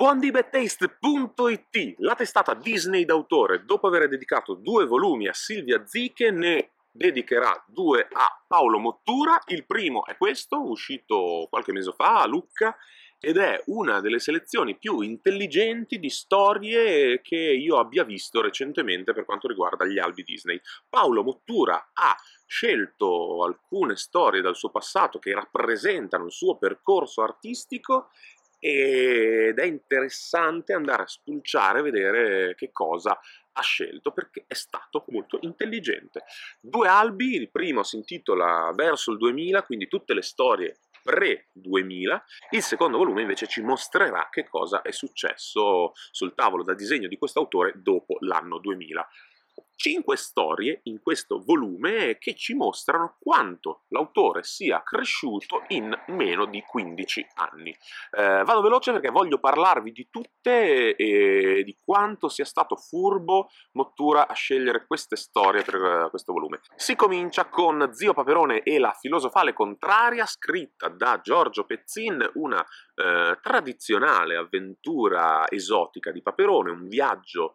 Condibetaste.it, la testata Disney d'autore, dopo aver dedicato 2 volumi a Silvia Ziche, ne dedicherà 2 a Paolo Mottura. Il primo è questo, uscito qualche mese fa a Lucca, ed è una delle selezioni più intelligenti di storie che io abbia visto recentemente per quanto riguarda gli albi Disney. Paolo Mottura ha scelto alcune storie dal suo passato che rappresentano il suo percorso artistico, ed è interessante andare a spulciare e vedere che cosa ha scelto, perché è stato molto intelligente. 2 albi, il primo si intitola Verso il 2000, quindi tutte le storie pre-2000, il secondo volume invece ci mostrerà che cosa è successo sul tavolo da disegno di quest'autore dopo l'anno 2000. 5 storie in questo volume che ci mostrano quanto l'autore sia cresciuto in meno di 15 anni. Vado veloce perché voglio parlarvi di tutte e di quanto sia stato furbo Mottura a scegliere queste storie per questo volume. Si comincia con Zio Paperone e la filosofale contraria, scritta da Giorgio Pezzin, una tradizionale avventura esotica di Paperone, un viaggio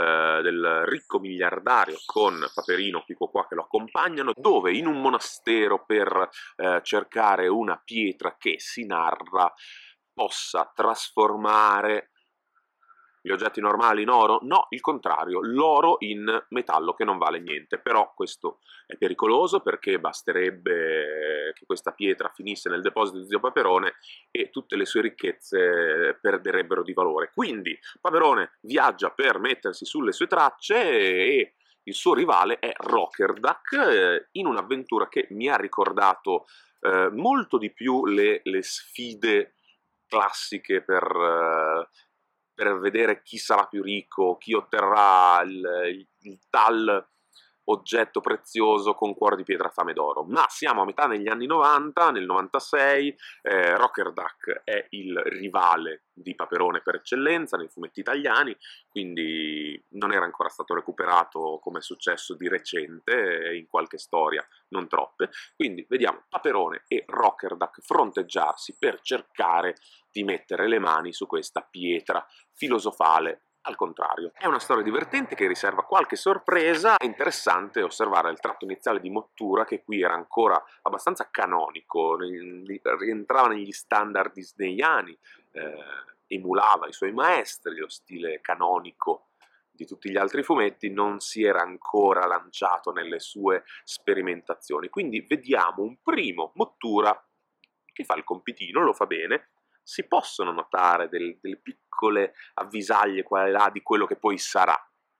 del ricco miliardario con Paperino Pico qua che lo accompagnano, dove in un monastero per cercare una pietra che si narra possa trasformare gli oggetti normali in oro? No, il contrario, l'oro in metallo che non vale niente. Però questo è pericoloso perché basterebbe che questa pietra finisse nel deposito di Zio Paperone e tutte le sue ricchezze perderebbero di valore. Quindi Paperone viaggia per mettersi sulle sue tracce e il suo rivale è Rokerdak, in un'avventura che mi ha ricordato molto di più le sfide classiche per vedere chi sarà più ricco, chi otterrà il tal oggetto prezioso con cuore di pietra fame d'oro. Ma siamo a metà negli anni 90, nel 96, Rokerdak è il rivale di Paperone per eccellenza nei fumetti italiani, quindi non era ancora stato recuperato come è successo di recente in qualche storia, non troppe. Quindi vediamo Paperone e Rokerdak fronteggiarsi per cercare di mettere le mani su questa pietra filosofale. Al contrario, è una storia divertente che riserva qualche sorpresa. È interessante osservare il tratto iniziale di Mottura, che qui era ancora abbastanza canonico, rientrava negli standard disneyani, emulava i suoi maestri, lo stile canonico di tutti gli altri fumetti, non si era ancora lanciato nelle sue sperimentazioni. Quindi vediamo un primo Mottura che fa il compitino, lo fa bene. Si possono notare delle piccole avvisaglie qua e là di quello che poi sarà,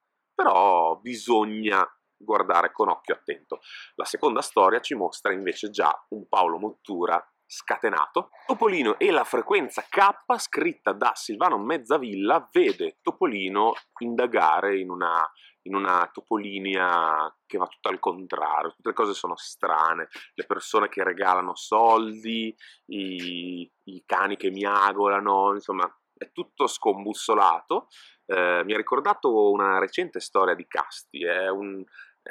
però bisogna guardare con occhio attento. La seconda storia ci mostra invece già un Paolo Mottura scatenato. Topolino e la frequenza K, scritta da Silvano Mezzavilla, vede Topolino indagare in una topolinia che va tutto al contrario, tutte le cose sono strane, le persone che regalano soldi, i cani che miagolano, insomma è tutto scombussolato. Mi ha ricordato una recente storia di Casti, è un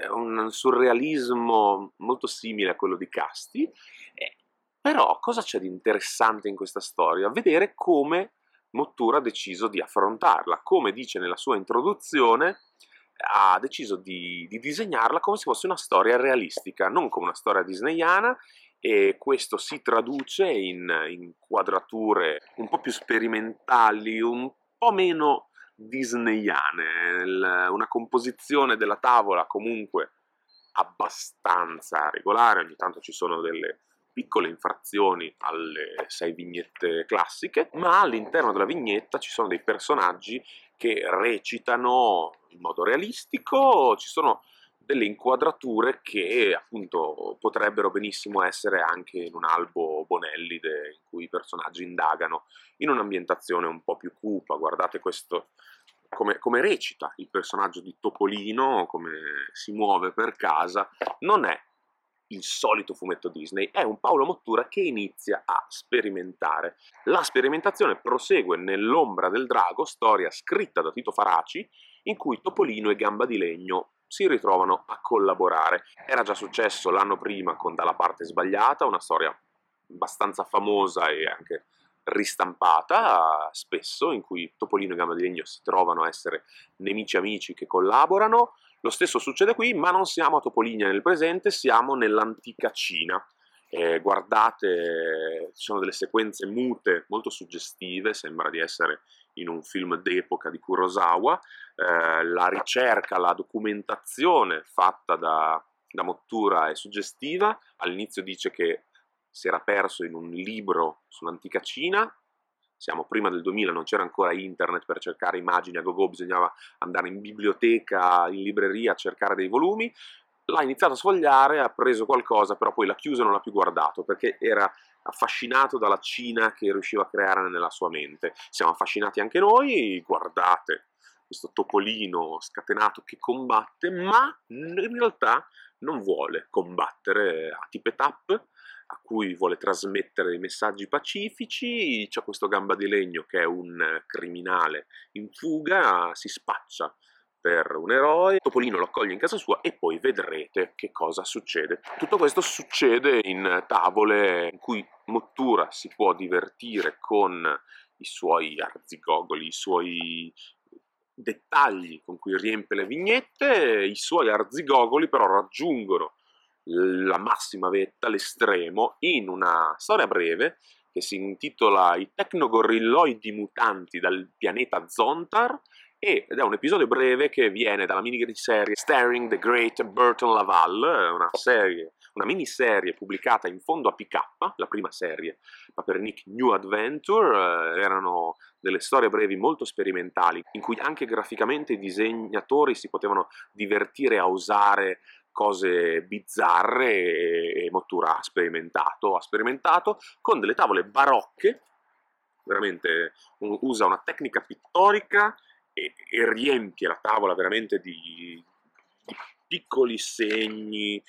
surrealismo molto simile a quello di Casti, però cosa c'è di interessante in questa storia? Vedere come Mottura ha deciso di affrontarla. Come dice nella sua introduzione, ha deciso di disegnarla come se fosse una storia realistica, non come una storia disneyana, e questo si traduce in quadrature un po' più sperimentali, un po' meno disneyane, una composizione della tavola comunque abbastanza regolare. Ogni tanto ci sono delle piccole infrazioni alle 6 vignette classiche, ma all'interno della vignetta ci sono dei personaggi che recitano in modo realistico, ci sono delle inquadrature che appunto potrebbero benissimo essere anche in un albo Bonelli in cui i personaggi indagano in un'ambientazione un po' più cupa. Guardate questo, come recita il personaggio di Topolino, come si muove per casa. Non è il solito fumetto Disney, è un Paolo Mottura che inizia a sperimentare. La sperimentazione prosegue nell'Ombra del Drago, storia scritta da Tito Faraci, in cui Topolino e Gamba di Legno si ritrovano a collaborare. Era già successo l'anno prima con Dalla parte sbagliata, una storia abbastanza famosa e anche ristampata spesso, in cui Topolino e Gamba di Legno si trovano a essere nemici amici che collaborano. Lo stesso succede qui, ma non siamo a Topolinia nel presente, siamo nell'antica Cina. Guardate, ci sono delle sequenze mute molto suggestive, sembra di essere in un film d'epoca di Kurosawa. La ricerca, la documentazione fatta da Mottura è suggestiva. All'inizio dice che si era perso in un libro sull'antica Cina. Siamo prima del 2000, non c'era ancora internet per cercare immagini a go-go, bisognava andare in biblioteca, in libreria a cercare dei volumi. L'ha iniziato a sfogliare, ha preso qualcosa, però poi l'ha chiuso e non l'ha più guardato, perché era affascinato dalla Cina che riusciva a creare nella sua mente. Siamo affascinati anche noi, guardate questo Topolino scatenato che combatte, ma in realtà non vuole combattere a tip e tap, a cui vuole trasmettere dei messaggi pacifici. C'è questo Gamba di Legno che è un criminale in fuga, si spaccia per un eroe, Topolino lo accoglie in casa sua e poi vedrete che cosa succede. Tutto questo succede in tavole in cui Mottura si può divertire con i suoi arzigogoli, i suoi dettagli con cui riempie le vignette. I suoi arzigogoli però raggiungono la massima vetta, l'estremo, in una storia breve che si intitola I tecnogorilloidi mutanti dal pianeta Zontar, ed è un episodio breve che viene dalla miniserie Starring the Great Burton Laval, una miniserie pubblicata in fondo a PK, la prima serie Papernick New Adventure. Erano delle storie brevi molto sperimentali, in cui anche graficamente i disegnatori si potevano divertire a usare cose bizzarre, e Mottura ha sperimentato con delle tavole barocche, veramente usa una tecnica pittorica e riempie la tavola veramente di piccoli segni,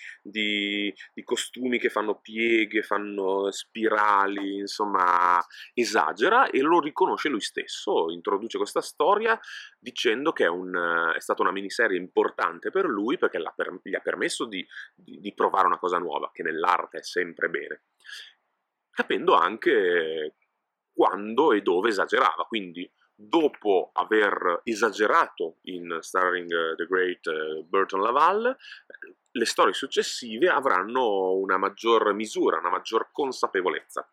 di costumi che fanno pieghe, fanno spirali, insomma esagera, e lo riconosce lui stesso. Introduce questa storia dicendo che è stata una miniserie importante per lui, perché gli ha permesso di provare una cosa nuova, che nell'arte è sempre bene, capendo anche quando e dove esagerava. Quindi dopo aver esagerato in Starring the Great Burton Laval, le storie successive avranno una maggior misura, una maggior consapevolezza.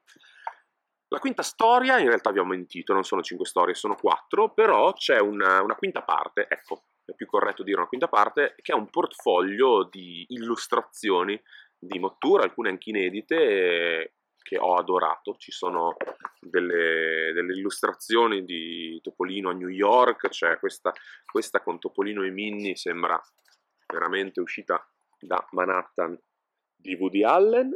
La quinta storia, in realtà vi ho mentito, non sono 5 storie, sono 4, però c'è una quinta parte, ecco, è più corretto dire una quinta parte, che è un portfolio di illustrazioni di Mottura, alcune anche inedite, che ho adorato. Ci sono delle illustrazioni di Topolino a New York, c'è questa con Topolino e Minnie, sembra veramente uscita da Manhattan di Woody Allen,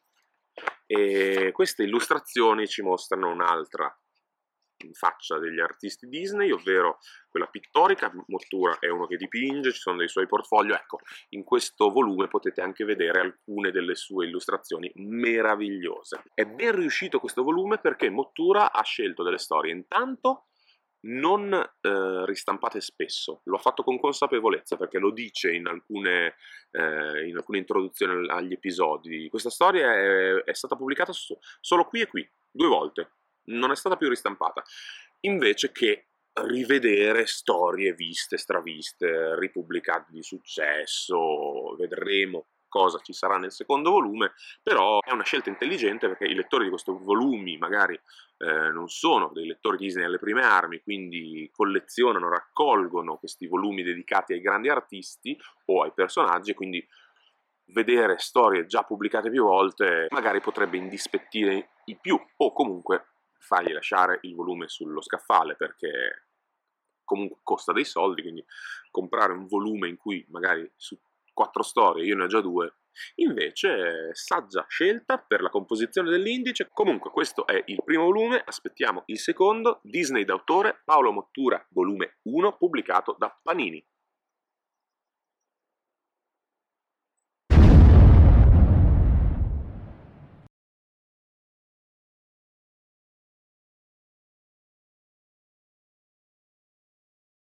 e queste illustrazioni ci mostrano un'altra faccia degli artisti Disney, ovvero quella pittorica. Mottura è uno che dipinge, ci sono dei suoi portfolio. Ecco, in questo volume potete anche vedere alcune delle sue illustrazioni meravigliose. È ben riuscito questo volume perché Mottura ha scelto delle storie intanto non ristampate spesso, lo ha fatto con consapevolezza, perché lo dice in alcune introduzioni agli episodi. Questa storia è stata pubblicata solo qui e qui, 2 volte, non è stata più ristampata, invece che rivedere storie viste, straviste, ripubblicate di successo. Vedremo cosa ci sarà nel secondo volume, però è una scelta intelligente, perché i lettori di questi volumi magari non sono dei lettori Disney alle prime armi, quindi collezionano, raccolgono questi volumi dedicati ai grandi artisti o ai personaggi, quindi vedere storie già pubblicate più volte magari potrebbe indispettire i più, o comunque fargli lasciare il volume sullo scaffale, perché comunque costa dei soldi. Quindi comprare un volume in cui magari su 4 storie io ne ho già 2, invece saggia scelta per la composizione dell'indice. Comunque questo è il primo volume, aspettiamo il secondo, Disney d'autore, Paolo Mottura, volume 1, pubblicato da Panini.